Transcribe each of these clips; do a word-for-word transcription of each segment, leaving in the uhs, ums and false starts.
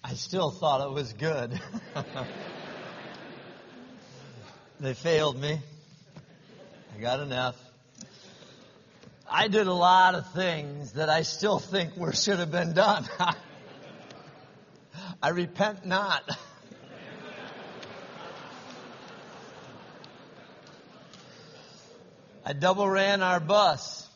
I still thought it was good. They failed me. I got an F. I did a lot of things that I still think were should have been done. I repent not. I double ran our bus.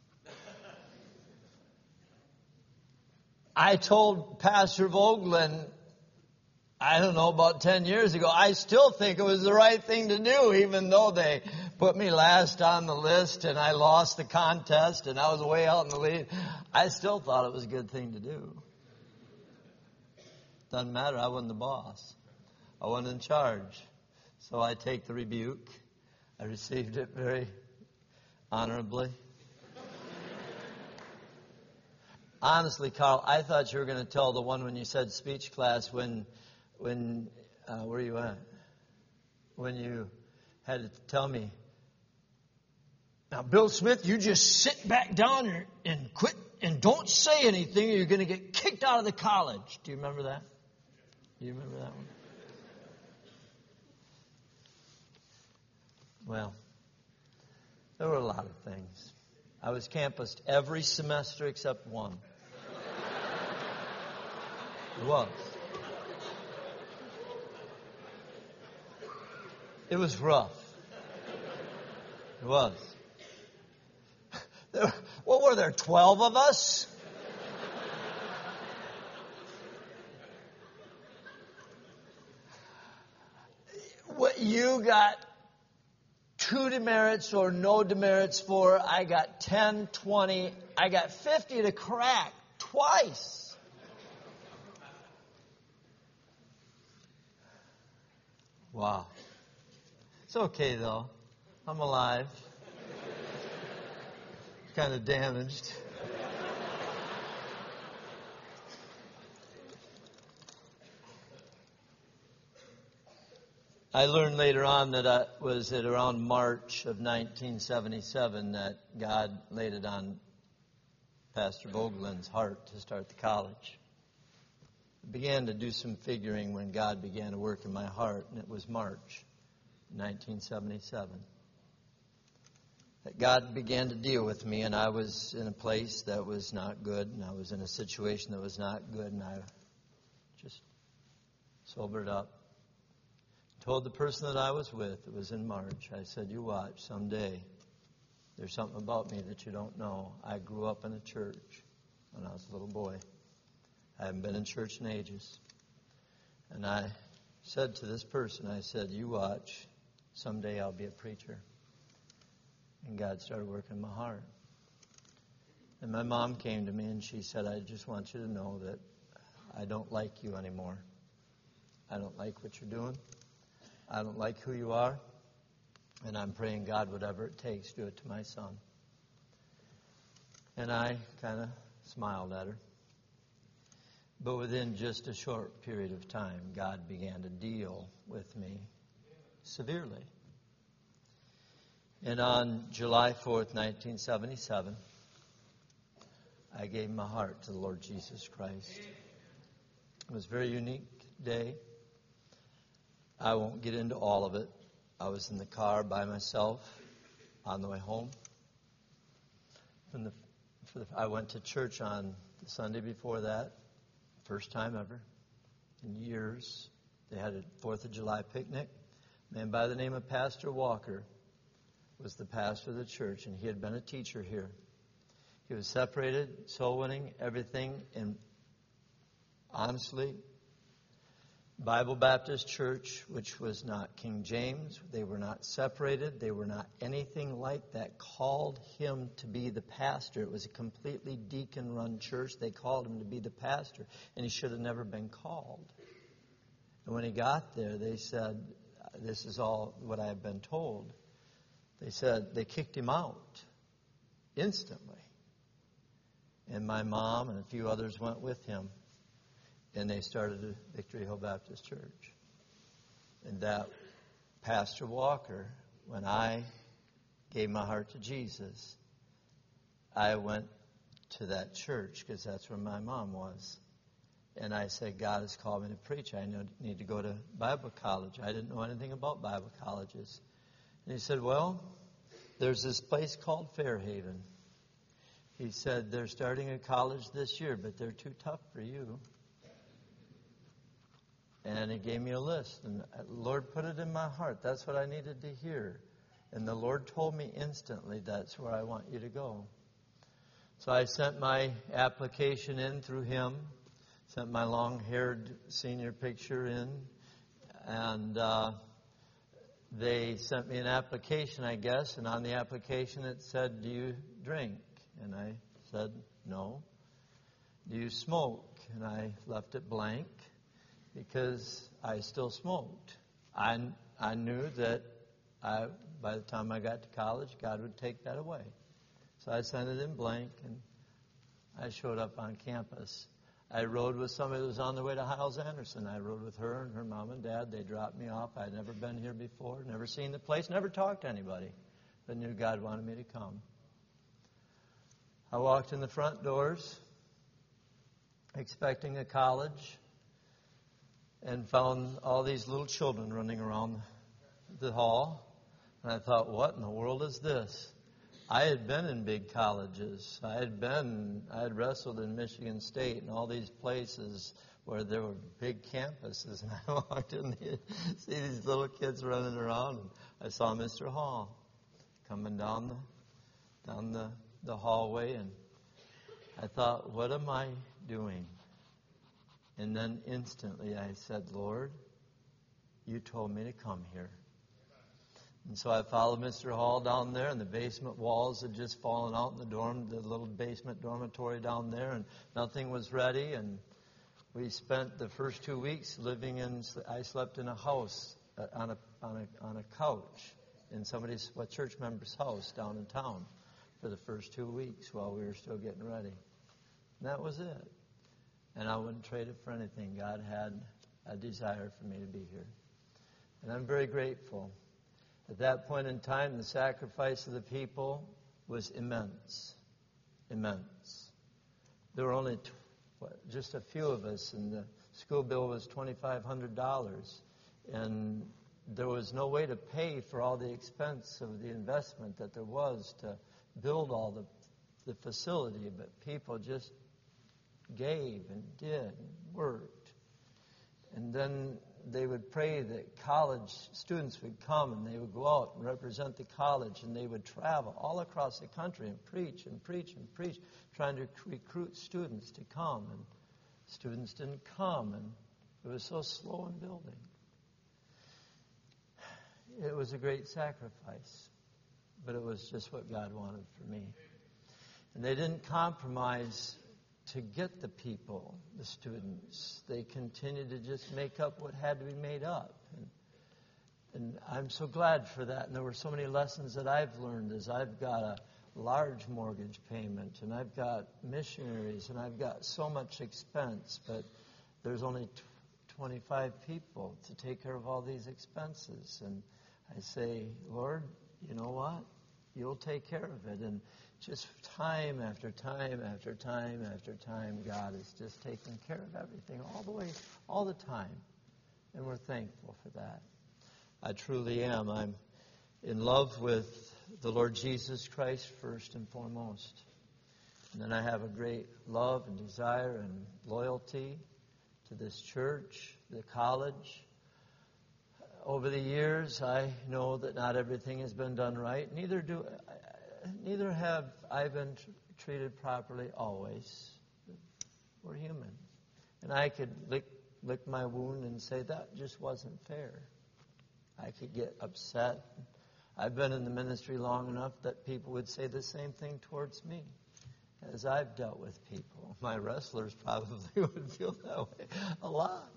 I told Pastor Vogelin, I don't know, about ten years ago, I still think it was the right thing to do, even though they put me last on the list and I lost the contest and I was way out in the lead. I still thought it was a good thing to do. Doesn't matter, I wasn't the boss. I wasn't in charge. So I take the rebuke. I received it very honorably. Honestly, Carl, I thought you were going to tell the one when you said speech class when, when, uh, where you at? When you had to tell me, now, Bill Smith, you just sit back down and, and quit and don't say anything or you're going to get kicked out of the college. Do you remember that? Do you remember that one? Well, there were a lot of things. I was campused every semester except one. It was. It was rough. It was. There, what were there, twelve of us? What you got two demerits or no demerits for, I got ten, twenty, I got fifty to crack twice. Wow. It's okay, though. I'm alive. Kind of damaged. I learned later on that it was at around March of nineteen seventy-seven that God laid it on Pastor Vogelin's heart to start the college. I began to do some figuring when God began to work in my heart, and it was March nineteen seventy-seven. That God began to deal with me, and I was in a place that was not good, and I was in a situation that was not good, and I just sobered up. Told the person that I was with, it was in March, I said, you watch, someday there's something about me that you don't know. I grew up in a church when I was a little boy. I haven't been in church in ages. And I said to this person, I said, you watch, someday I'll be a preacher. And God started working in my heart. And my mom came to me and she said, I just want you to know that I don't like you anymore. I don't like what you're doing. I don't like who you are. And I'm praying God, whatever it takes, do it to my son. And I kind of smiled at her. But within just a short period of time, God began to deal with me severely. And on July fourth, nineteen seventy-seven, I gave my heart to the Lord Jesus Christ. It was a very unique day. I won't get into all of it. I was in the car by myself on the way home. From the, for the, I went to church on the Sunday before that. First time ever in years. They had a fourth of July picnic. A man by the name of Pastor Walker was the pastor of the church, and he had been a teacher here. He was separated, soul winning, everything, and honestly, Bible Baptist Church, which was not King James, they were not separated, they were not anything like that, called him to be the pastor. It was a completely deacon-run church. They called him to be the pastor, and he should have never been called. And when he got there, they said, this is all what I have been told. They said they kicked him out instantly. And my mom and a few others went with him. And they started a Victory Hill Baptist Church. And that Pastor Walker, when I gave my heart to Jesus, I went to that church because that's where my mom was. And I said, God has called me to preach. I need to go to Bible college. I didn't know anything about Bible colleges. And he said, well, there's this place called Fairhaven. He said, they're starting a college this year, but they're too tough for you. And he gave me a list. And the Lord put it in my heart. That's what I needed to hear. And the Lord told me instantly, that's where I want you to go. So I sent my application in through him, sent my long-haired senior picture in, and uh, they sent me an application, I guess, and on the application it said, do you drink? And I said, no. Do you smoke? And I left it blank because I still smoked. I, I knew that I, by the time I got to college, God would take that away. So I sent it in blank, and I showed up on campus. I rode with somebody that was on their way to Hyles-Anderson. I rode with her and her mom and dad. They dropped me off. I'd never been here before, never seen the place, never talked to anybody, but knew God wanted me to come. I walked in the front doors, expecting a college, and found all these little children running around the hall. And I thought, what in the world is this? I had been in big colleges. I had been, I had wrestled in Michigan State and all these places where there were big campuses. And I walked in and see these little kids running around. And I saw Mister Hall coming down the, down the, the hallway. And I thought, what am I doing? And then instantly I said, Lord, you told me to come here. And so I followed Mister Hall down there, and the basement walls had just fallen out in the dorm, the little basement dormitory down there, and nothing was ready. And we spent the first two weeks living in, I slept in a house, uh, on a on a on a couch in somebody's, a church member's house down in town for the first two weeks while we were still getting ready. And that was it. And I wouldn't trade it for anything. God had a desire for me to be here. And I'm very grateful. At that point in time, the sacrifice of the people was immense. Immense. There were only t- what, just a few of us, and the school bill was twenty-five hundred dollars. And there was no way to pay for all the expense of the investment that there was to build all the, the facility, but people just gave and did and worked. And then they would pray that college students would come, and they would go out and represent the college, and they would travel all across the country and preach and preach and preach, trying to recruit students to come. And students didn't come, and it was so slow in building. It was a great sacrifice, but it was just what God wanted for me. And they didn't compromise to get the people, the students. They continued to just make up what had to be made up. And, and I'm so glad for that. And there were so many lessons that I've learned as I've got a large mortgage payment, and I've got missionaries, and I've got so much expense, but there's only twenty-five people to take care of all these expenses. And I say, Lord, you know what? You'll take care of it. And just time after time after time after time, God is just taking care of everything all the way, all the time. And we're thankful for that. I truly am. I'm in love with the Lord Jesus Christ first and foremost. And then I have a great love and desire and loyalty to this church, the college. Over the years, I know that not everything has been done right. Neither do Neither have I been t- treated properly always. We're human. And I could lick, lick my wound and say that just wasn't fair. I could get upset. I've been in the ministry long enough that people would say the same thing towards me as I've dealt with people. My wrestlers probably would feel that way a lot.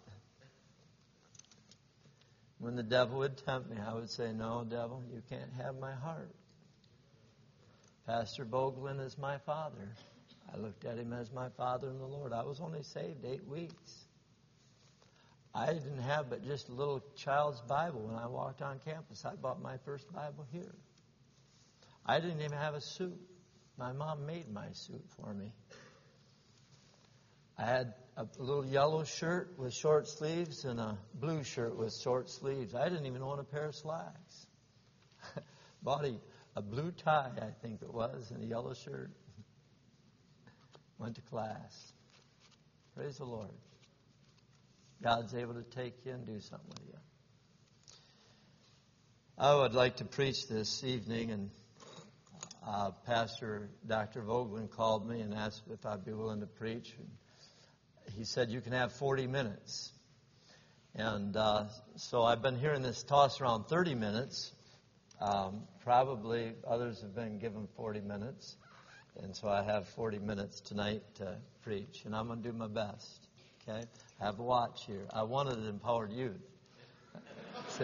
When the devil would tempt me, I would say, no, devil, you can't have my heart. Pastor Boglin is my father. I looked at him as my father in the Lord. I was only saved eight weeks. I didn't have but just a little child's Bible when I walked on campus. I bought my first Bible here. I didn't even have a suit. My mom made my suit for me. I had a little yellow shirt with short sleeves and a blue shirt with short sleeves. I didn't even own a pair of slacks. Bought a, a blue tie, I think it was, and a yellow shirt. Went to class. Praise the Lord. God's able to take you and do something with you. I would like to preach this evening, and uh, Pastor Doctor Vogelin called me and asked if I'd be willing to preach. And he said, you can have forty minutes. And uh, so I've been hearing this toss around thirty minutes. Um, probably others have been given forty minutes. And so I have forty minutes tonight to preach. And I'm going to do my best. Okay? I have a watch here. I wanted an empowered youth. So,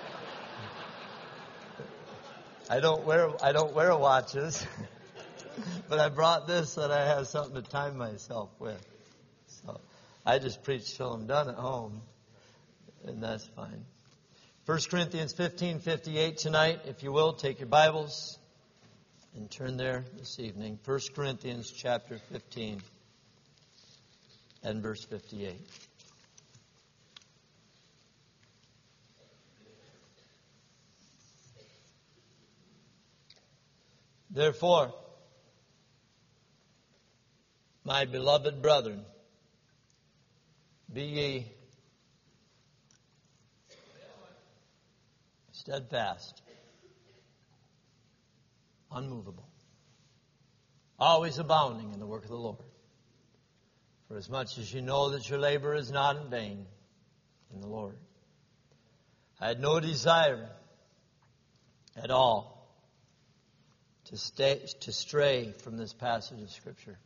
I don't wear I don't wear watches. But I brought this so that I have something to time myself with. So I just preach till I'm done at home. And that's fine. First Corinthians fifteen fifty-eight tonight. If you will, take your Bibles and turn there this evening. First Corinthians chapter fifteen and verse fifty-eight. Therefore, my beloved brethren, be ye steadfast, unmovable, always abounding in the work of the Lord. For as much as you know that your labor is not in vain in the Lord. I had no desire at all to stay, to stray from this passage of Scripture.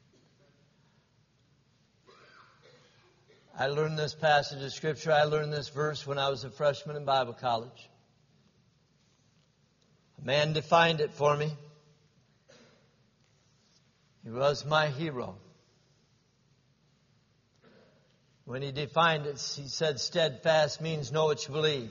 I learned this passage of Scripture, I learned this verse when I was a freshman in Bible college. A man defined it for me. He was my hero. When he defined it, he said, steadfast means know what you believe.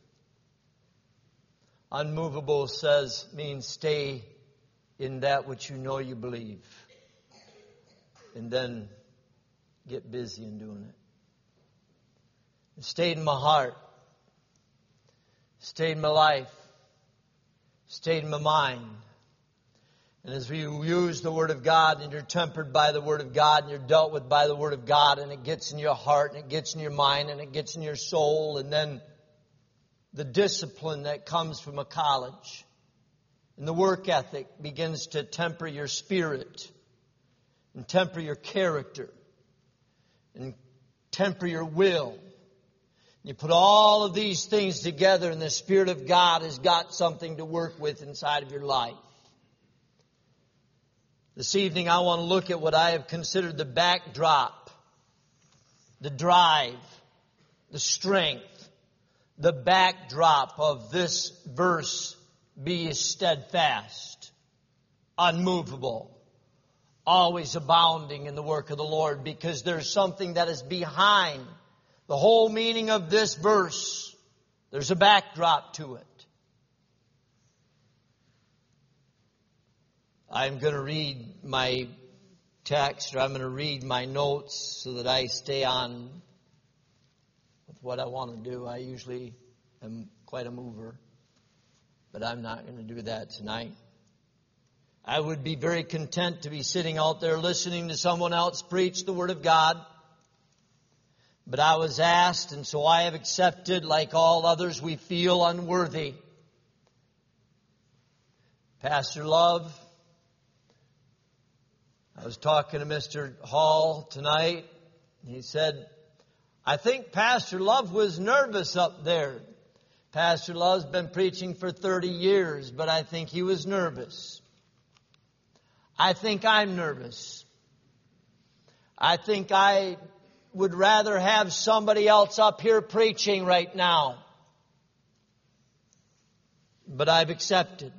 Unmovable says, means stay in that which you know you believe. And then get busy in doing it. It stayed in my heart. Stayed in my life. Stayed in my mind. And as we use the Word of God and you're tempered by the Word of God and you're dealt with by the Word of God and it gets in your heart and it gets in your mind and it gets in your soul, and then the discipline that comes from a college and the work ethic begins to temper your spirit and temper your character and temper your will. You put all of these things together and the Spirit of God has got something to work with inside of your life. This evening I want to look at what I have considered the backdrop, the drive, the strength, the backdrop of this verse. Be steadfast, unmovable, always abounding in the work of the Lord, because there's something that is behind the whole meaning of this verse. There's a backdrop to it. I'm going to read my text, or I'm going to read my notes so that I stay on with what I want to do. I usually am quite a mover, but I'm not going to do that tonight. I would be very content to be sitting out there listening to someone else preach the Word of God. But I was asked, and so I have accepted. Like all others, we feel unworthy. Pastor Love, I was talking to Mister Hall tonight. He said, I think Pastor Love was nervous up there. Pastor Love's been preaching for thirty years, but I think he was nervous. I think I'm nervous. I think I would rather have somebody else up here preaching right now. But I've accepted.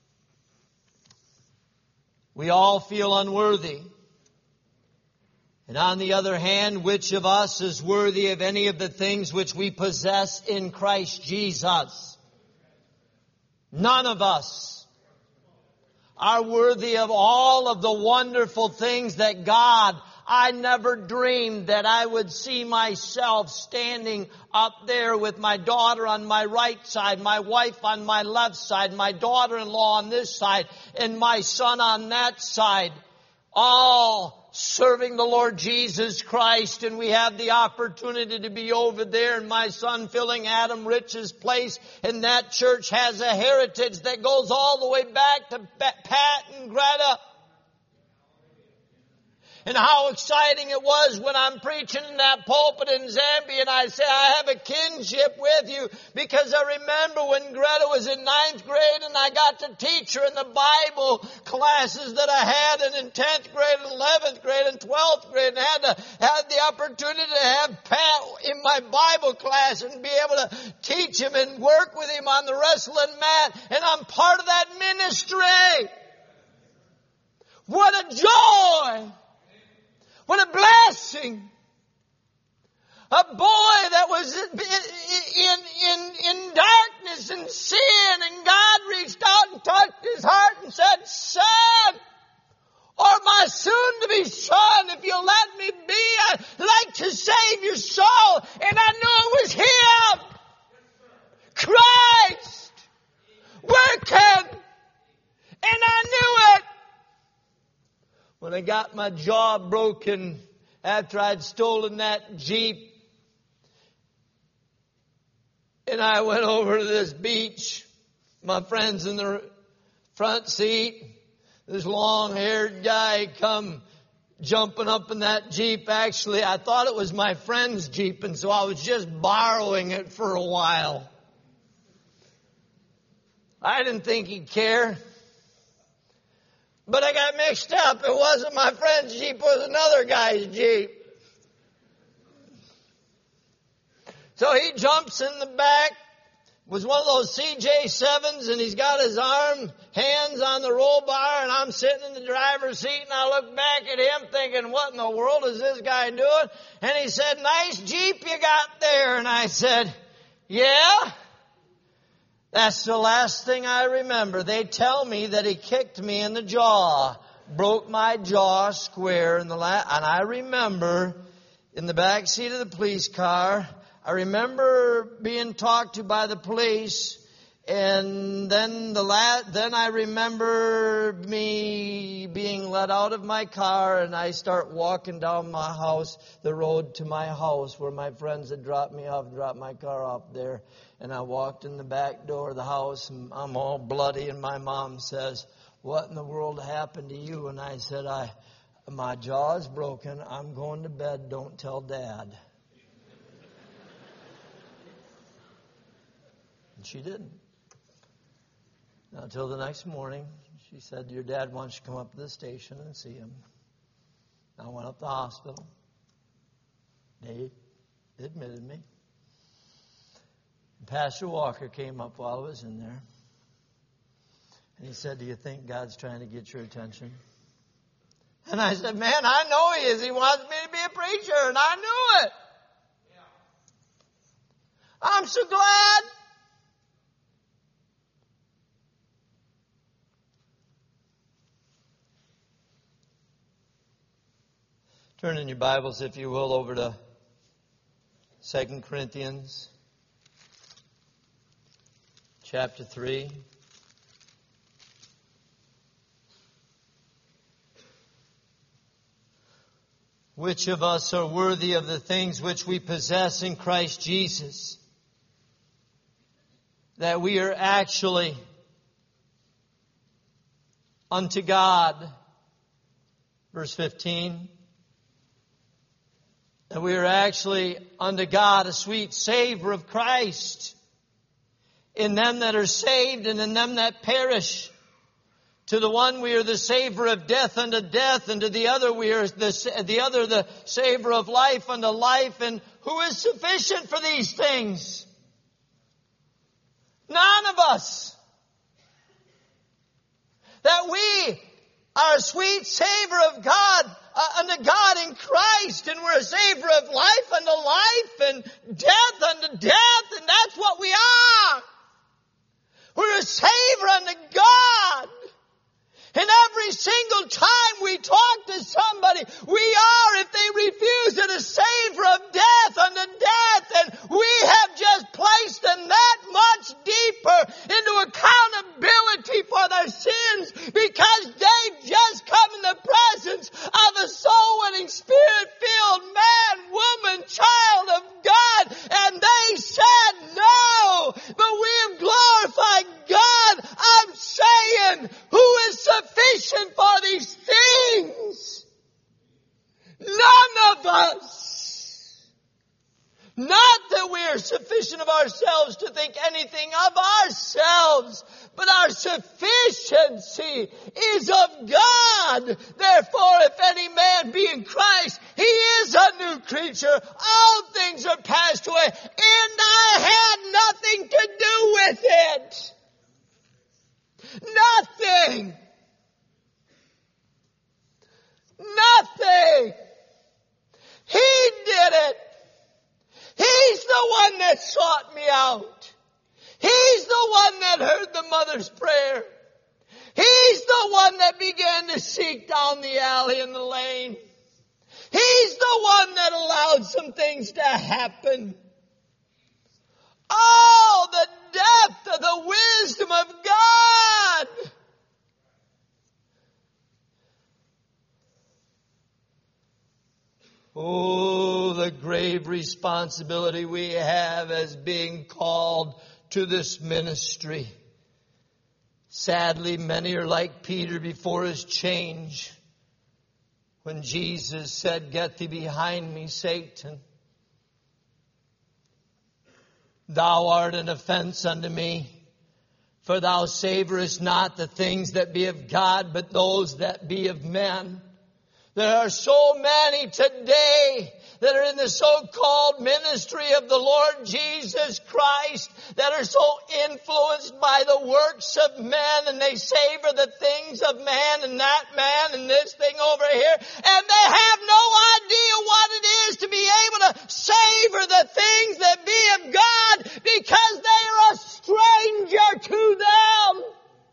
We all feel unworthy. And on the other hand, which of us is worthy of any of the things which we possess in Christ Jesus? None of us are worthy of all of the wonderful things that God I never dreamed that I would see myself standing up there with my daughter on my right side, my wife on my left side, my daughter-in-law on this side, and my son on that side, all serving the Lord Jesus Christ. And we have the opportunity to be over there, and my son filling Adam Rich's place. And that church has a heritage that goes all the way back to Pat and Greta. And how exciting it was when I'm preaching in that pulpit in Zambia and I say, I have a kinship with you, because I remember when Greta was in ninth grade and I got to teach her in the Bible classes that I had, and in tenth grade and eleventh grade and twelfth grade, and had to had the opportunity to have Pat in my Bible class and be able to teach him and work with him on the wrestling mat. And I'm part of that ministry. What a joy! What a blessing. A boy that was in, in, in darkness and sin, and God reached out and touched his heart and said, son, or my soon-to-be son, if you'll let me be, I'd like to save your soul. And I knew it was him. Christ working. And I knew it. When I got my jaw broken after I'd stolen that Jeep, and I went over to this beach, my friends in the front seat, this long-haired guy come jumping up in that Jeep. Actually, I thought it was my friend's Jeep, and so I was just borrowing it for a while. I didn't think he'd care. But I got mixed up. It wasn't my friend's Jeep. It was another guy's Jeep. So he jumps in the back. It was one of those C J sevens, and he's got his arm, hands on the roll bar, and I'm sitting in the driver's seat, and I look back at him thinking, what in the world is this guy doing? And he said, nice Jeep you got there. And I said, yeah. That's the last thing I remember. They tell me that he kicked me in the jaw, broke my jaw square in the la- and I remember in the back seat of the police car, I remember being talked to by the police, and then the la- then I remember me being let out of my car, and I start walking down my house, the road to my house where my friends had dropped me off, dropped my car off there. And I walked in the back door of the house, and I'm all bloody, and my mom says, what in the world happened to you? And I said, I, my jaw is broken. I'm going to bed. Don't tell Dad. And she didn't. Not until the next morning, she said, your dad wants you to come up to the station and see him. I went up to the hospital. They admitted me. Pastor Walker came up while I was in there. And he said, do you think God's trying to get your attention? And I said, man, I know he is. He wants me to be a preacher. And I knew it. Yeah. I'm so glad. Turn in your Bibles, if you will, over to Second Corinthians chapter three. Which of us are worthy of the things which we possess in Christ Jesus? That we are actually unto God. Verse fifteen. That we are actually unto God a sweet savor of Christ in them that are saved and in them that perish. To the one we are the savor of death unto death, and to the other we are the, the other the savor of life unto life. And who is sufficient for these things? None of us. That we are a sweet savor of God, uh, unto God in Christ, and we're a savor of life unto life, and death unto death, and that's what we are. We're a savor unto God. And every single time we talk to somebody, we are sufficient of ourselves to think anything of ourselves, but our sufficiency is of God. Therefore, if any man be in Christ, he is a new creature. All things are passed away, and I had nothing to do with it. Nothing. Nothing. He did it. He's the one that sought me out. He's the one that heard the mother's prayer. He's the one that began to seek down the alley and the lane. He's the one that allowed some things to happen. Oh, the depth of the wisdom of God. Oh, the grave responsibility we have as being called to this ministry. Sadly, many are like Peter before his change. When Jesus said, "Get thee behind me, Satan. Thou art an offense unto me, for thou savorest not the things that be of God, but those that be of men." There are so many today that are in the so-called ministry of the Lord Jesus Christ that are so influenced by the works of men, and they savor the things of man and that man and this thing over here, and they have no idea what it is to be able to savor the things that be of God because they are a stranger to them.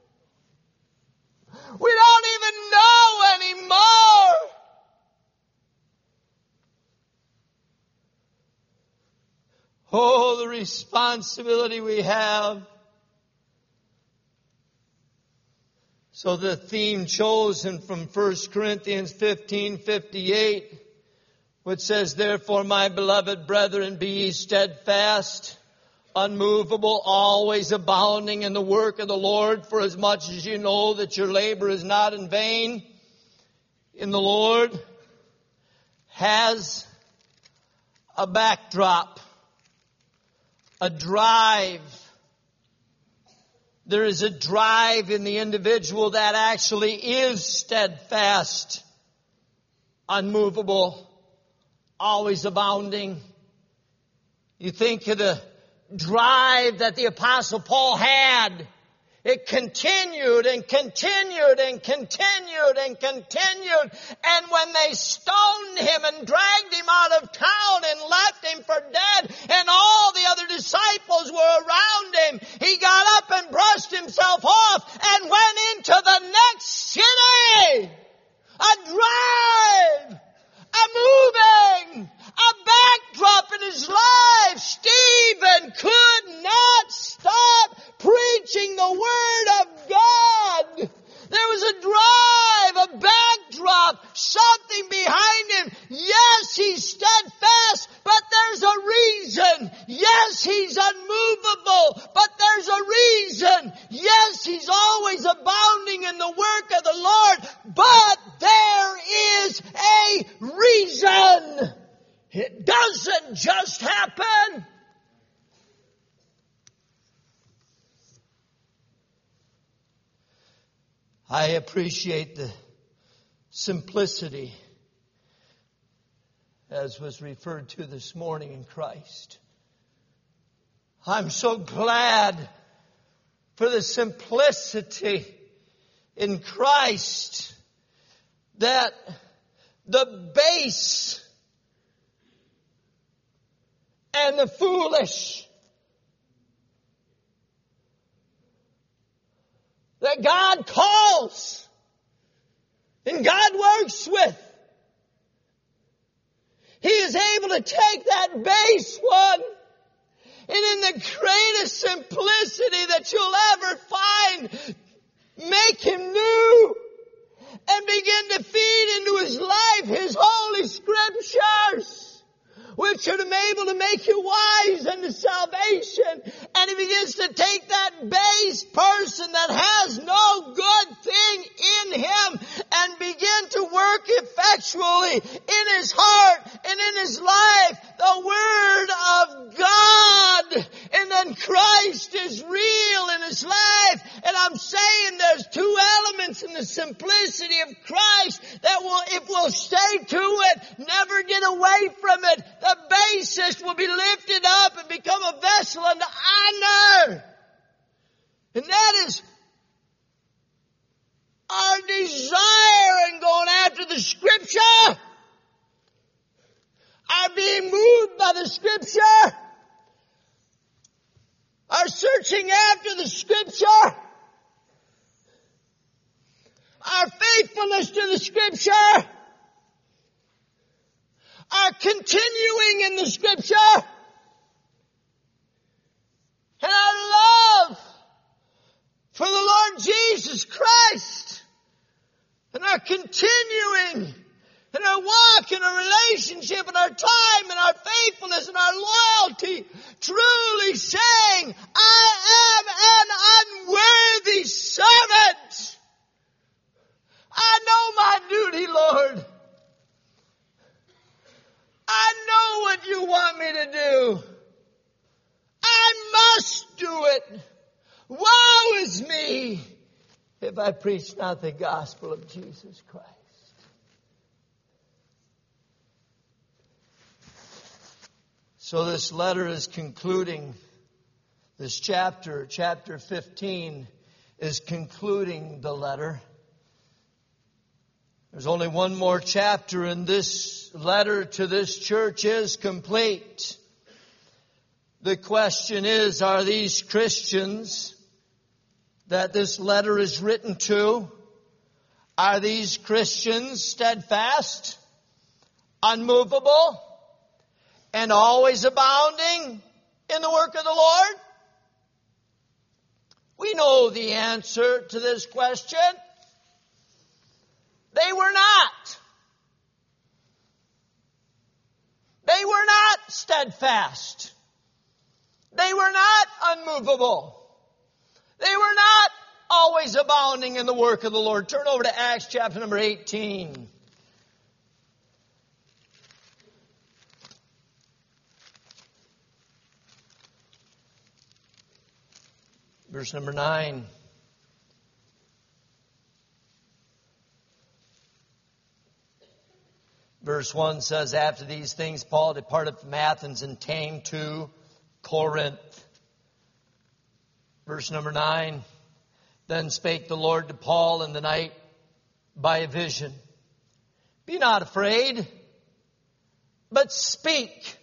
We don't even know anymore. Oh, the responsibility we have. So the theme chosen from First Corinthians fifteen fifty-eight, which says, "Therefore, my beloved brethren, be ye steadfast, unmovable, always abounding in the work of the Lord, for as much as you know that your labor is not in vain in the Lord," has a backdrop, a drive. There is a drive in the individual that actually is steadfast, unmovable, always abounding. You think of the drive that the Apostle Paul had. It continued and continued and continued and continued. And when they stoned him and dragged him out of town and left him for dead, and all the other disciples were around him, he got up and brushed himself off and went into the next city. A drive, a moving, a backdrop in his life. Stephen could not stop preaching the Word of God. There was a drive, a backdrop, something behind him. Yes, he's steadfast, but there's a reason. Yes, he's unmovable, but there's a reason. Yes, he's always abounding in the work of the Lord, but there is a reason. It doesn't just happen. I appreciate the simplicity, as was referred to this morning, in Christ. I'm so glad for the simplicity in Christ, that the base and the foolish that God calls and God works with, He is able to take that base one and in the greatest simplicity that you'll ever find, make him new and begin to feed into his life His Holy Scriptures, which are able to make you wise unto salvation. And He begins to take that base person that has no good thing in him and begin to work effectually in his heart and in his life the Word of God. pyramid, the basis will be lifted up and become a vessel unto honor. And that is our desire in going after the Scripture. Our being moved by the Scripture. Our searching after the Scripture. Our faithfulness to the Scripture. Our continuing in the Scripture. And our love for the Lord Jesus Christ. And our continuing in our walk, in our relationship, in our time, in our faithfulness, in our loyalty, truly saying, I am an unworthy servant. I know my duty, Lord. I know what you want me to do. I must do it. Woe is me if I preach not the gospel of Jesus Christ. So this letter is concluding, this chapter, chapter fifteen, is concluding the letter. There's only one more chapter, and this letter to this church is complete. The question is, are these Christians that this letter is written to, are these Christians steadfast, unmovable, and always abounding in the work of the Lord? We know the answer to this question. They were not. They were not steadfast. They were not unmovable. They were not always abounding in the work of the Lord. Turn over to Acts chapter number eighteen. Verse number nine. Verse one says, after these things Paul departed from Athens and came to Corinth. Verse number nine. Then spake the Lord to Paul in the night by a vision. Be not afraid, but speak.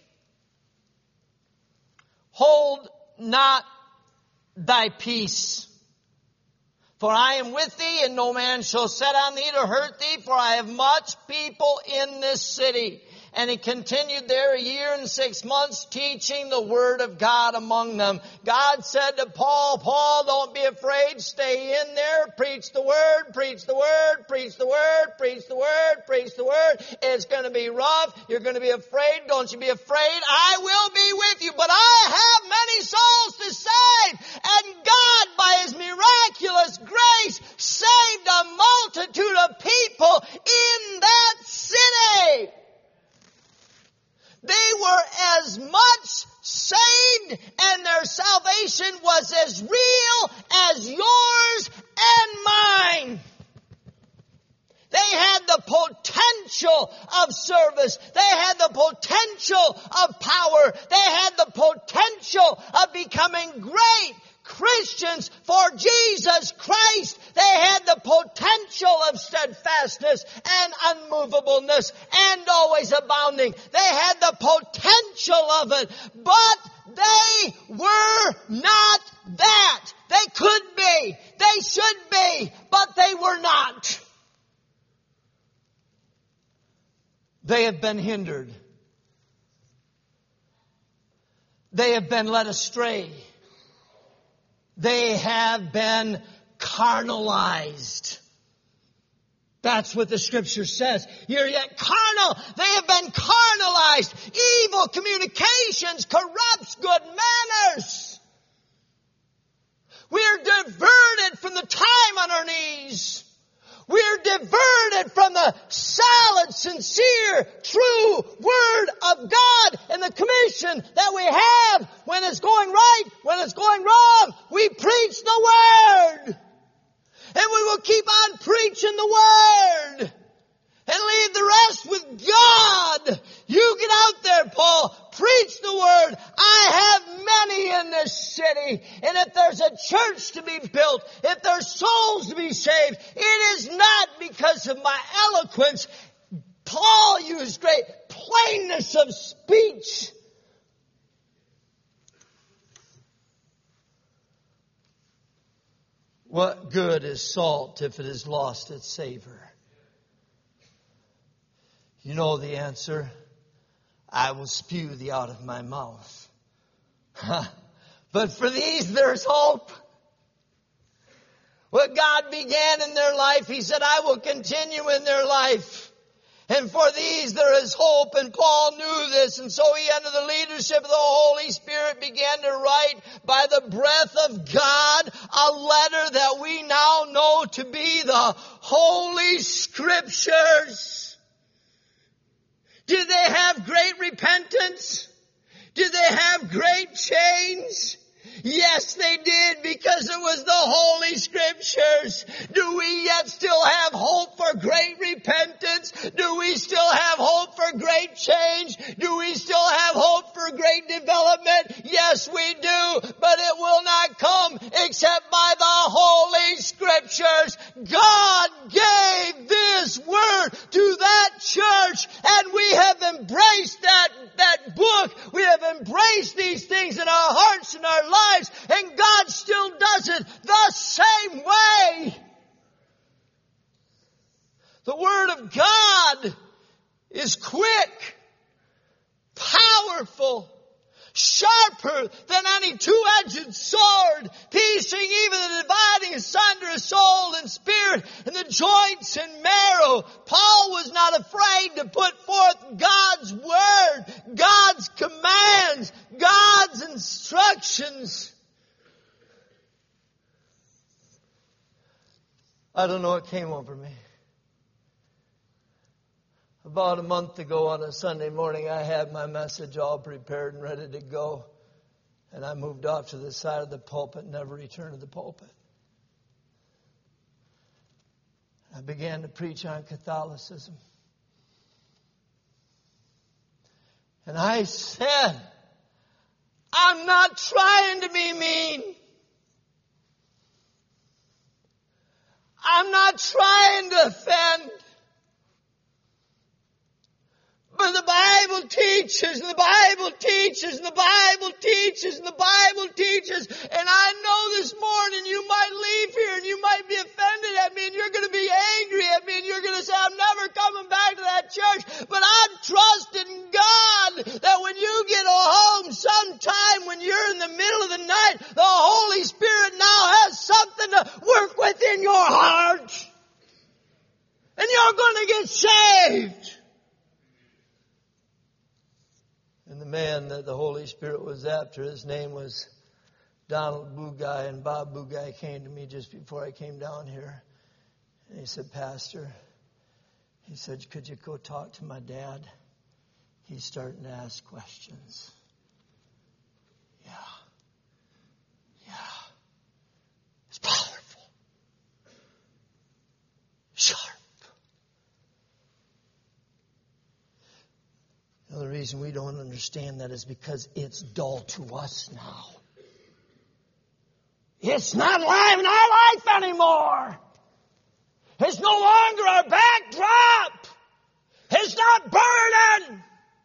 Hold not thy peace. For I am with thee, and no man shall set on thee to hurt thee, for I have much people in this city. And he continued there a year and six months, teaching the word of God among them. God said to Paul, Paul, don't be afraid. Stay in there. Preach the word, preach the word, preach the word, preach the word, preach the word. It's going to be rough. You're going to be afraid. Don't you be afraid. I will be with you. But I have many souls to save. And God, by His miraculous grace, saved a multitude of people in that city. They were as much saved, and their salvation was as real as yours and mine. They had the potential of service. They had the potential of power. They had the potential of becoming great Christians for Jesus Christ. They had the potential of steadfastness and unmovableness and always abounding. They had the potential of it, but they were not that. They could be, they should be, but they were not. They have been hindered. They have been led astray. They have been carnalized. That's what the Scripture says. You're yet carnal. They have been carnalized. Evil communications corrupts good manners. We're diverted from the time on our knees. We're diverted from the solid, sincere, true Word of God and the commission that we have. When it's going right, when it's going wrong, we preach the Word. And we will keep on preaching the Word. And leave the rest with God. You get out ministry, and if there's a church to be built, if there's souls to be saved, it is not because of my eloquence. Paul used great plainness of speech. What good is salt if it has lost its savor? You know the answer. I will spew thee out of my mouth. But for these there's hope. What God began in their life, He said, I will continue in their life. And for these there is hope. And Paul knew this. And so he, under the leadership of the Holy Spirit, began to write by the breath of God a letter that we now know to be the Holy Scriptures. Did they have great repentance? Did they have great change? Yes, they did, because it was the Holy Scriptures. Do we yet still have hope for great repentance? Do we still have hope for great change? Do we still have hope for great development? Yes, we do, but it will not come except by the Holy Scriptures. God gave this word to that church, and we have embraced that, that book. We have embraced these things in our hearts and our lives. And God still does it the same way. The Word of God is quick, powerful, sharper than any two-edged sword, piercing even the dividing asunder of soul and spirit and the joints and marrow. Paul was not afraid to put forth God's Word, God's commands, God's instructions. I don't know what came over me. About a month ago on a Sunday morning, I had my message all prepared and ready to go. And I moved off to the side of the pulpit, never returned to the pulpit. I began to preach on Catholicism. And I said, I'm not trying to be mean. I'm not trying to offend. But the Bible teaches, and the Bible teaches, and the Bible teaches, and the Bible teaches. And I know this morning you might leave here and you might be offended at me and you're going to be angry at me and you're going to say, I'm never coming back to that church. But I trust in God that when you get home sometime when you're in the middle of the night, the Holy Spirit now has something to work within your heart. And you're going to get saved. And the man that the Holy Spirit was after, his name was Donald Bugaj. And Bob Bugaj came to me just before I came down here. And he said, Pastor, he said, could you go talk to my dad? He's starting to ask questions. Yeah. Yeah. It's powerful. Sharp. The only reason we don't understand that is because it's dull to us now. It's not alive in our life anymore. It's no longer our backdrop. It's not burning.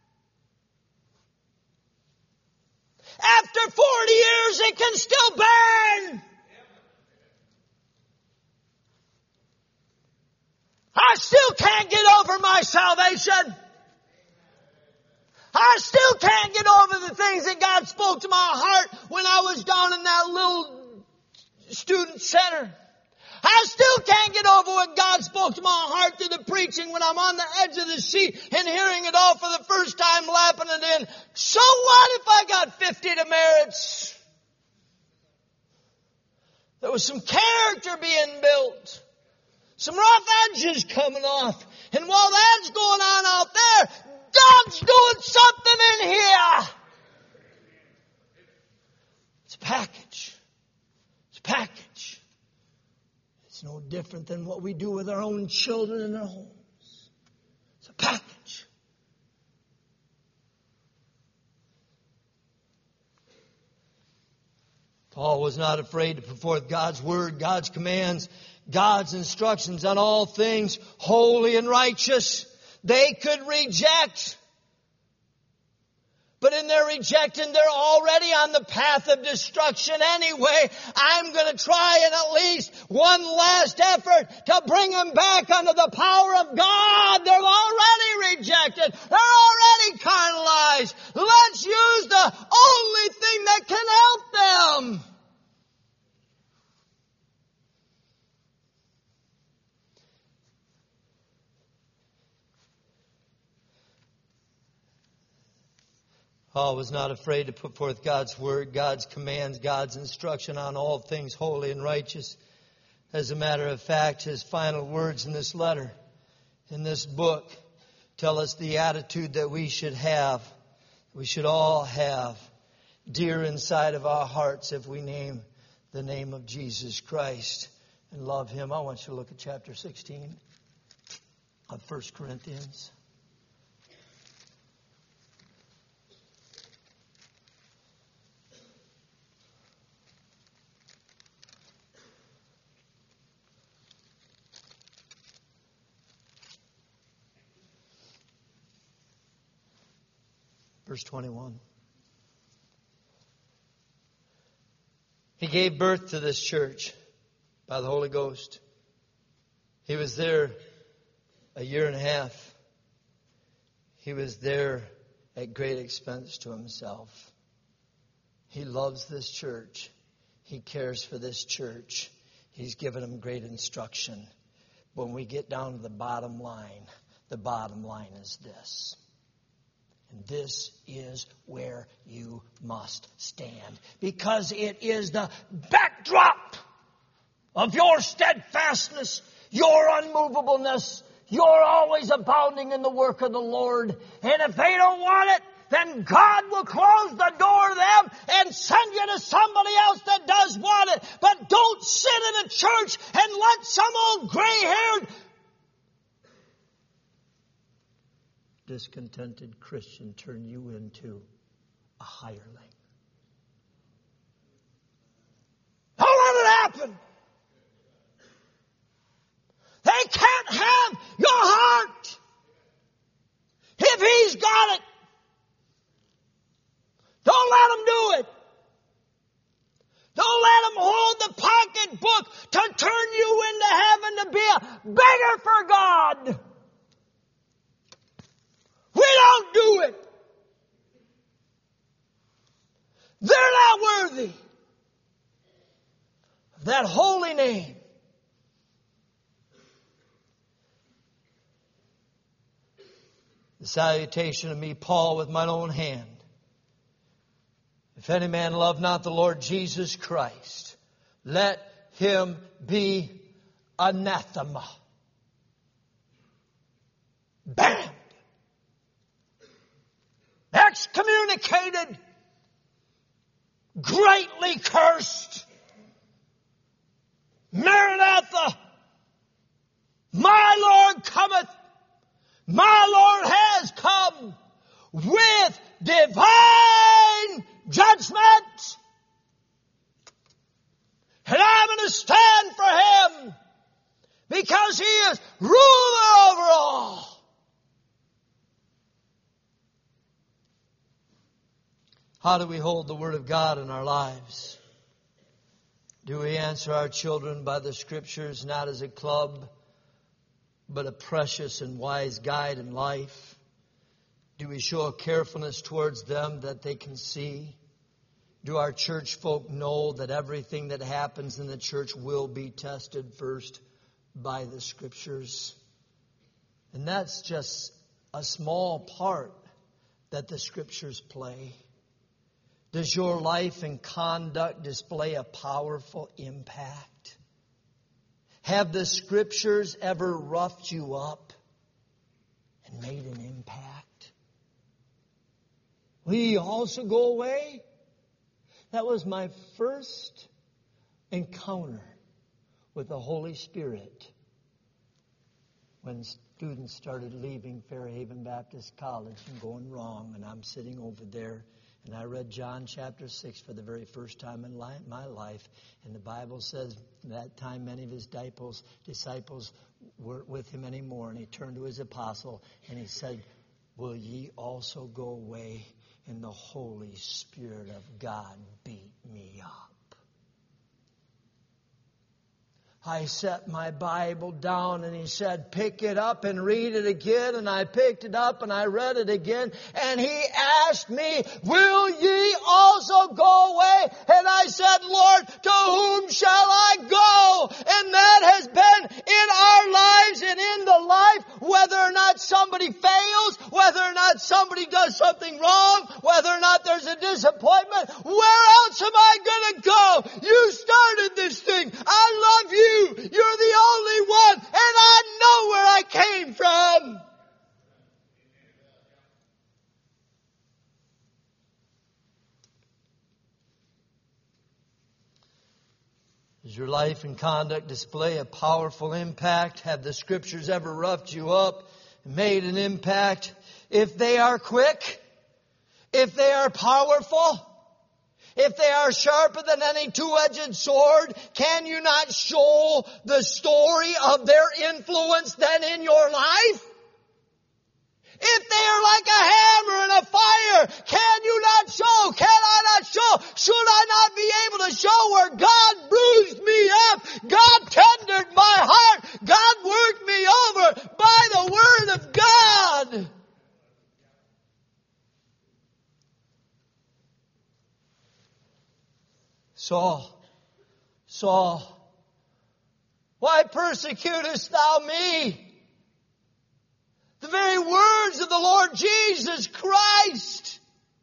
After forty years, it can still burn. I still can't get over my salvation. I still can't get over the things that God spoke to my heart when I was down in that little student center. I still can't get over what God spoke to my heart through the preaching when I'm on the edge of the seat and hearing it all for the first time, lapping it in. So what if I got fifty demerits? There was some character being built. Some rough edges coming off. And while that's going on out there, God's doing something in here. It's a package. It's a package. It's no different than what we do with our own children in our homes. It's a package. Paul was not afraid to put forth God's word, God's commands, God's instructions on all things holy and righteous. They could reject. But in their rejecting, they're already on the path of destruction anyway. I'm going to try and at least one last effort to bring them back under the power of God. They're already rejected. They're already carnalized. Let's use the only thing that can help them. Paul was not afraid to put forth God's word, God's commands, God's instruction on all things holy and righteous. As a matter of fact, his final words in this letter, in this book, tell us the attitude that we should have, we should all have, dear inside of our hearts if we name the name of Jesus Christ and love Him. I want you to look at chapter sixteen of First Corinthians. Verse twenty-one. He gave birth to this church by the Holy Ghost. He was there a year and a half. He was there at great expense to himself. He loves this church. He cares for this church. He's given them great instruction. When we get down to the bottom line, the bottom line is this. And this is where you must stand. Because it is the backdrop of your steadfastness, your unmovableness. You're always abounding in the work of the Lord. And if they don't want it, then God will close the door to them and send you to somebody else that does want it. But don't sit in a church and let some old gray-haired, discontented Christian turn you into a hireling. Don't let it happen. They can't have your heart if He's got it. Don't let them do it. Don't let them hold the pocketbook to turn you into heaven to be a beggar for God. We don't do it. They're not worthy of that holy name. The salutation of me, Paul, with mine own hand. If any man love not the Lord Jesus Christ, let him be anathema. Banned. Excommunicated. Greatly cursed. Maranatha. My Lord cometh. My Lord has come with divine judgment. And I'm going to stand for Him because He is ruler over all. How do we hold the Word of God in our lives? Do we answer our children by the Scriptures, not as a club, but a precious and wise guide in life? Do we show a carefulness towards them that they can see? Do our church folk know that everything that happens in the church will be tested first by the Scriptures? And that's just a small part that the Scriptures play. Does your life and conduct display a powerful impact? Have the Scriptures ever roughed you up and made an impact? Will you also go away? That was my first encounter with the Holy Spirit when students started leaving Fairhaven Baptist College and going wrong. And I'm sitting over there And I read John chapter six for the very first time in li- my life. And the Bible says that time many of his disciples, disciples weren't with him anymore. And he turned to his apostle and he said, will ye also go away? And the Holy Spirit of God beat me up. I set my Bible down and he said, pick it up and read it again. And I picked it up and I read it again. And he asked me, will ye also go away? And I said, Lord, to whom shall I go? And that has been in our lives and in the life, whether or not somebody fails, whether or not somebody does something wrong, whether or not there's a disappointment. Where else am I going to go? You started this thing. I love you. You're the only one, and I know where I came from. Does your life and conduct display a powerful impact? Have the Scriptures ever roughed you up and made an impact? If they are quick, if they are powerful, if they are sharper than any two-edged sword, can you not show the story of their influence then in your life? If they are like a hammer and a fire, can you not show? Can I not show? Should I not be able to show where God bruised me up? God tendered my heart. God worked me over by the Word of God. Saul, Saul, why persecutest thou me? The very words of the Lord Jesus Christ.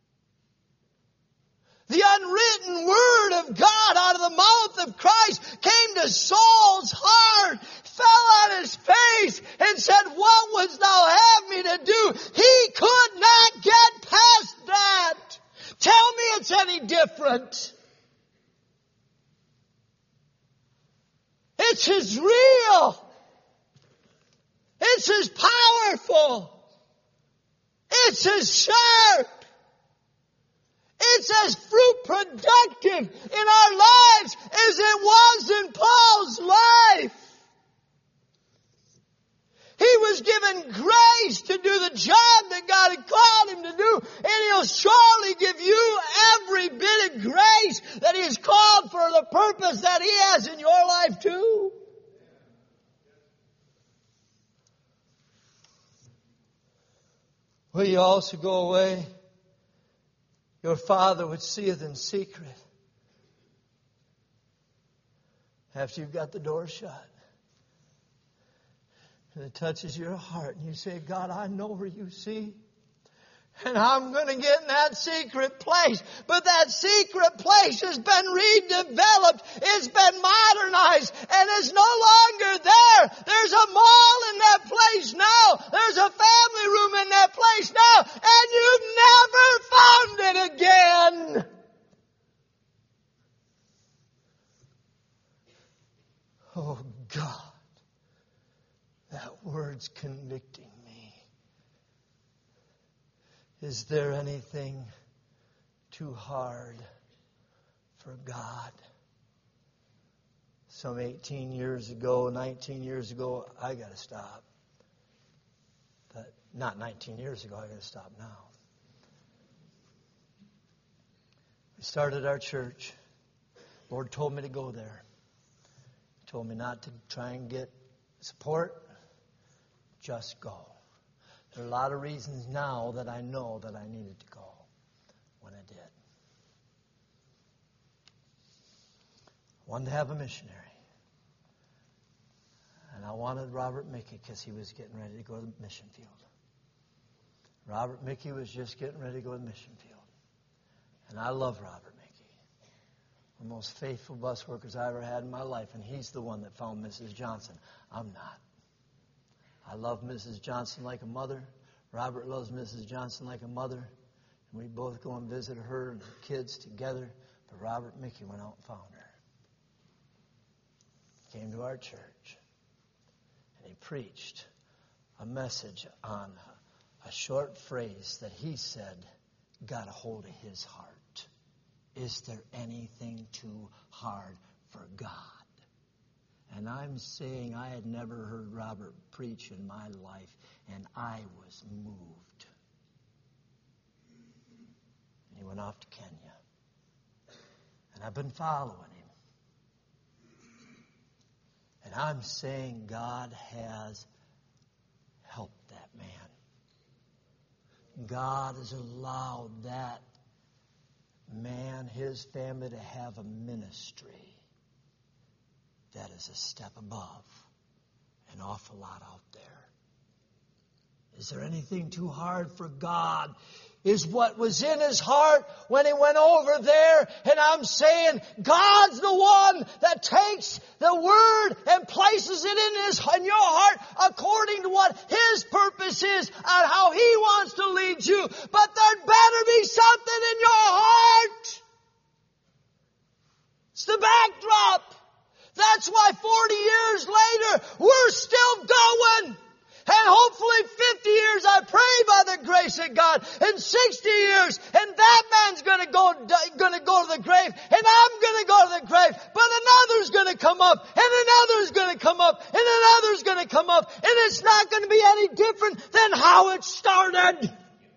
The unwritten Word of God out of the mouth of Christ came to Saul's heart, fell on his face, and said, what wouldst thou have me to do? He could not get past that. Tell me it's any different. It's as real. It's as powerful. It's as sharp. It's as fruit productive in our lives as it was in Paul's life. He was given grace to do the job that God had called him to do. And He'll surely give you every bit of grace that He has called for the purpose that He has in your life too. Will you also go away? Your Father which seeth in secret. After you've got the door shut. And it touches your heart. And you say, God, I know where you see. And I'm going to get in that secret place. But that secret place has been redeveloped. It's been modernized. And it's no longer there. There's a mall in that place now. There's a family room in that place now. And you've never found it again. Oh God. That word's convicting me. Is there anything too hard for God? Some eighteen years ago, nineteen years ago, I got to stop. But not nineteen years ago, I got to stop now. We started our church. The Lord told me to go there. He told me not to try and get support. Just go. There are a lot of reasons now that I know that I needed to go when I did. I wanted to have a missionary. And I wanted Robert Mickey because he was getting ready to go to the mission field. Robert Mickey was just getting ready to go to the mission field. And I love Robert Mickey. One of the most faithful bus workers I ever had in my life. And he's the one that found Missus Johnson. I'm not. I love Missus Johnson like a mother. Robert loves Missus Johnson like a mother. And we both go and visit her and her kids together. But Robert Mickey went out and found her. Came to our church. And he preached a message on a short phrase that he said got a hold of his heart. Is there anything too hard for God? And I'm saying I had never heard Robert preach in my life, and I was moved. And he went off to Kenya. And I've been following him. And I'm saying God has helped that man. God has allowed that man, his family, to have a ministry that is a step above an awful lot out there. Is there anything too hard for God? Is what was in his heart when he went over there. And I'm saying God's the one that takes the word and places it in his in your heart according to what his purpose is and how he wants to lead you. But there'd better be something in your heart. It's the backdrop. That's why forty years later we're still going. And hopefully fifty years, I pray by the grace of God, and sixty years, and that man's going to go going to go to the grave, and I'm going to go to the grave, but another's going to come up, and another's going to come up, and another's going to come up, and it's not going to be any different than how it started.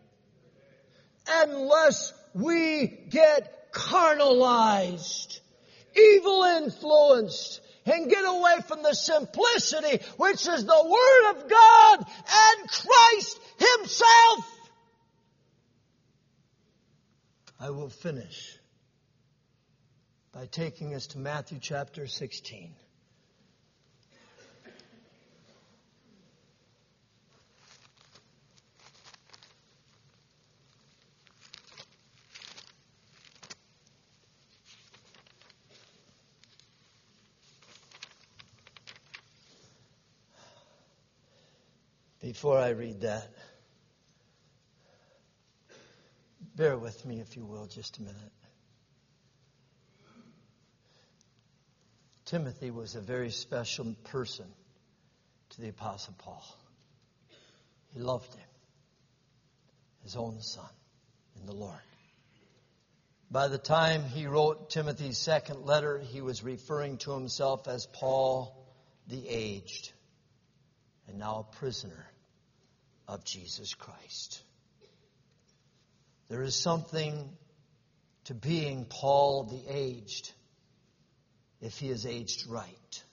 Unless we get carnalized, evil influenced, and get away from the simplicity, which is the Word of God and Christ Himself. I will finish by taking us to Matthew chapter sixteen. Before I read that, bear with me, if you will, just a minute. Timothy was a very special person to the Apostle Paul. He loved him, his own son in the Lord. By the time he wrote Timothy's second letter, he was referring to himself as Paul the aged, and now a prisoner of Jesus Christ. There is something to being Paul the aged if he is aged right.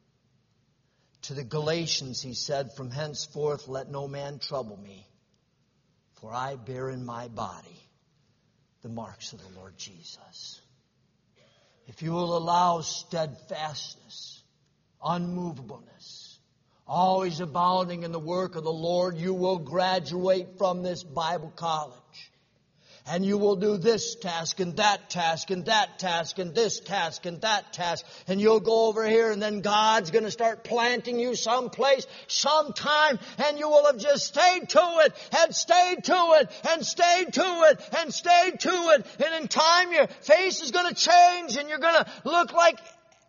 To the Galatians he said, "From henceforth let no man trouble me, for I bear in my body the marks of the Lord Jesus." If you will allow steadfastness, unmovableness, always abounding in the work of the Lord, you will graduate from this Bible college. And you will do this task and that task and that task and this task and that task. And you'll go over here, and then God's going to start planting you someplace, sometime, and you will have just stayed to it and stayed to it and stayed to it and stayed to it. And in time your face is going to change, and you're going to look like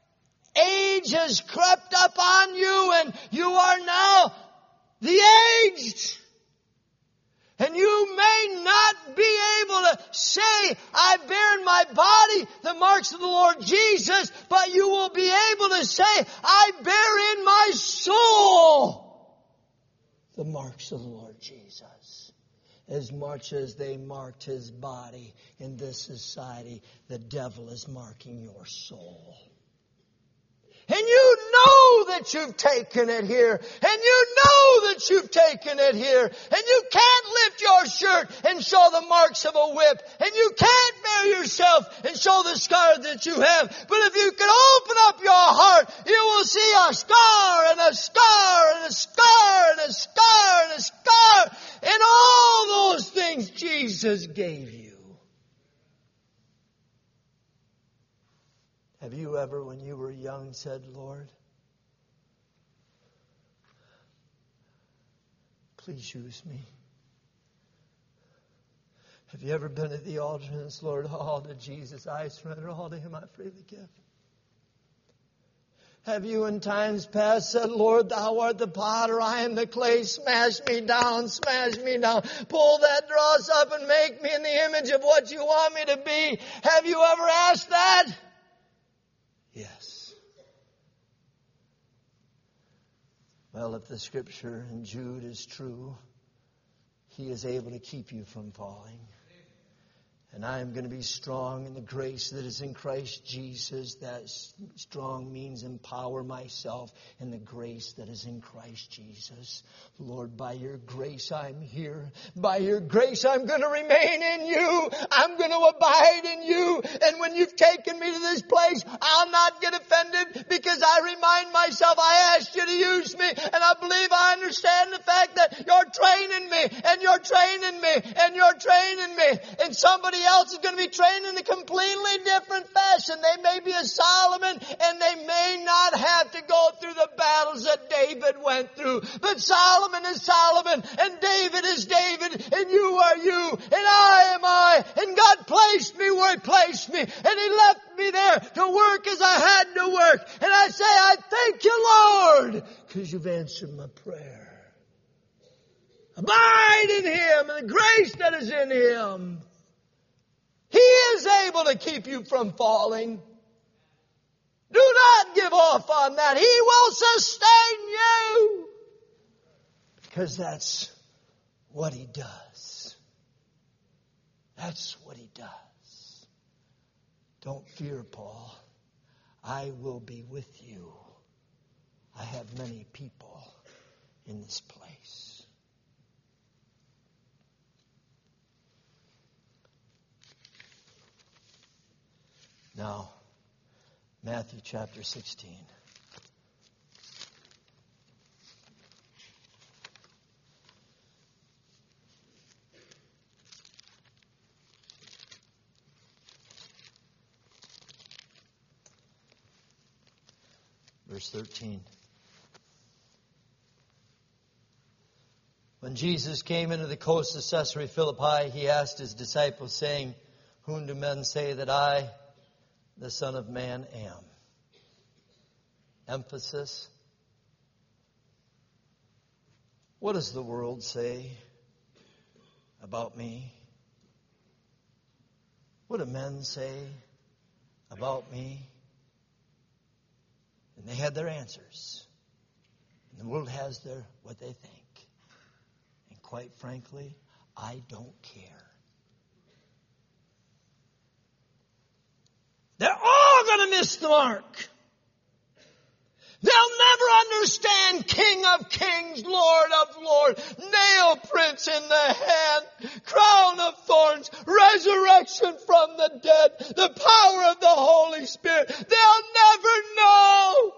age has crept up on you, and you are now the aged. And you may not be able to say, "I bear in my body the marks of the Lord Jesus," but you will be able to say, "I bear in my soul the marks of the Lord Jesus." As much as they marked His body in this society, the devil is marking your soul. And you know that you've taken it here. And you know that you've taken it here. And you can't lift your shirt and show the marks of a whip. And you can't bare yourself and show the scar that you have. But if you can open up your heart, you will see a scar and a scar and a scar and a scar and a scar. And all those things Jesus gave you. Have you ever, when you were young, said, "Lord, please use me"? Have you ever been at the altar and said, "Lord, all to Jesus, I surrender all to Him, I freely give"? Have you in times past said, Lord, thou art the potter, I am the clay, smash me down, smash me down, pull that dross up and make me in the image of what you want me to be? Have you ever asked that? Yes. Well, if the scripture in Jude is true, He is able to keep you from falling. And I am going to be strong in the grace that is in Christ Jesus. That strong means empower myself in the grace that is in Christ Jesus. Lord, by your grace I'm here. By your grace I'm going to remain in you. I'm going to abide in you. And when you've taken me to this place, I'll not get offended because I remind myself I asked you to use me. And I believe I understand the fact that you're training me and you're training me and you're training me. And somebody else is going to be trained in a completely different fashion. They may be a Solomon and they may not have to go through the battles that David went through. But Solomon is Solomon and David is David and you are you and I am I. And God placed me where He placed me and He left me there to work as I had to work. And I say, I thank you, Lord, because you've answered my prayer. Abide in Him and the grace that is in Him. He is able to keep you from falling. Do not give off on that. He will sustain you. Because that's what He does. That's what He does. Don't fear, Paul. I will be with you. I have many people in this place. Now, Matthew chapter sixteen. Verse thirteen. When Jesus came into the coast of Caesarea Philippi, He asked His disciples, saying, Whom do men say that I, the Son of Man, am? Emphasis. What does the world say about me? What do men say about me? And they had their answers. And the world has their what they think. And quite frankly, I don't care. They're all going to miss the mark. They'll never understand King of Kings, Lord of Lords, nail prints in the hand, crown of thorns, resurrection from the dead, the power of the Holy Spirit. They'll never know.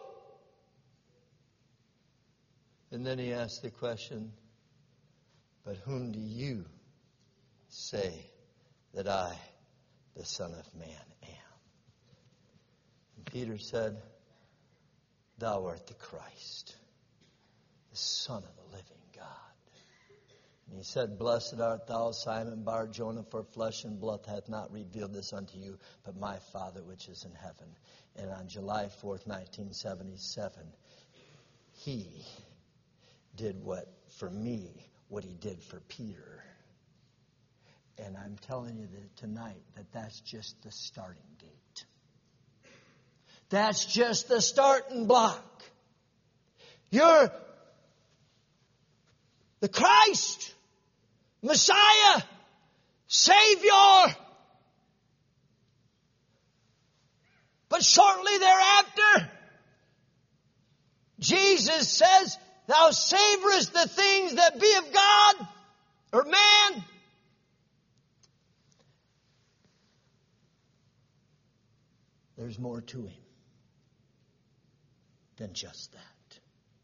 And then He asked the question, but whom do you say that I, the Son of Man, am? And Peter said, Thou art the Christ, the Son of the living God. And He said, Blessed art thou, Simon Bar-Jonah, for flesh and blood hath not revealed this unto you, but my Father which is in heaven. And on July fourth, nineteen seventy-seven, He did what, for me, what He did for Peter. And I'm telling you that tonight that that's just the starting gate. That's just the starting block. You're the Christ, Messiah, Savior. But shortly thereafter, Jesus says, Thou savorest the things that be of God or man. There's more to Him than just that.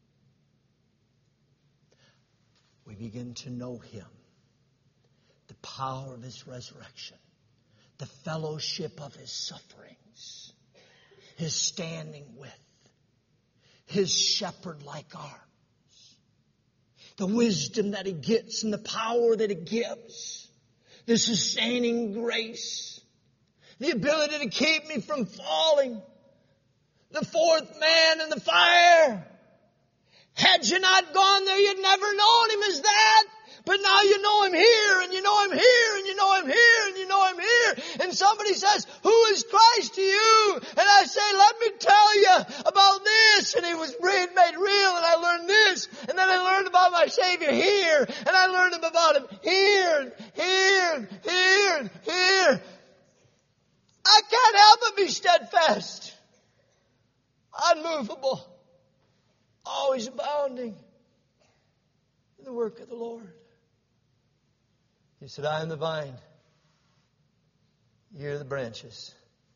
We begin to know Him, the power of His resurrection, the fellowship of His sufferings, His standing with, His shepherd-like arms, the wisdom that He gets and the power that He gives, the sustaining grace, the ability to keep me from falling, the fourth man in the fire. Had you not gone there, you'd never known him as that. But now you know him here, and you know him here, and you know him here, and you know him here. And somebody says, who is Christ to you? And I say, let me tell you about this. And he was made real, and I learned this. And then I learned about my Savior here. And I learned about him here, and here, and here, and here. I can't help but be steadfast, unmovable, always abounding in the work of the Lord. He said, I am the vine. You're the branches.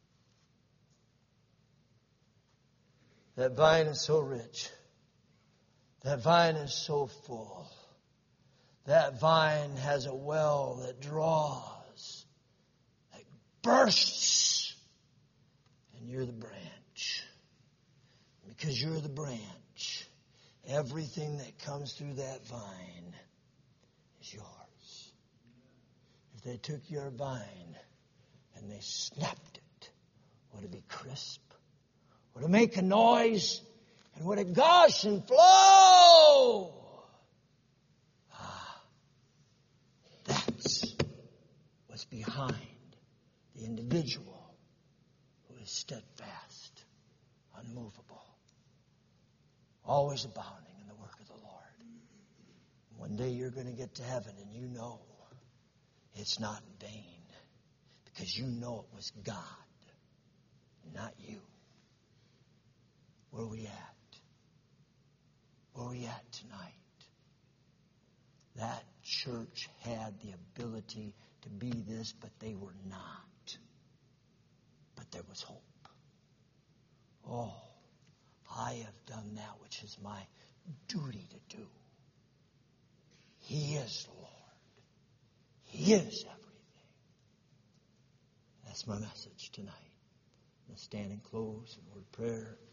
That vine is so rich. That vine is so full. That vine has a well that draws, that bursts. And you're the branch. Because you're the branch, everything that comes through that vine is yours. If they took your vine and they snapped it, would it be crisp? Would it make a noise? And would it gush and flow? Ah, that's what's behind the individual who is steadfast, unmovable, always abounding in the work of the Lord. One day you're going to get to heaven and you know it's not in vain, because you know it was God, not you. Where are we at? Where are we at tonight? That church had the ability to be this, but they were not. But there was hope. Oh, I have done that which is my duty to do. He is the Lord. He is everything. That's my message tonight. Let's stand and close in word of prayer.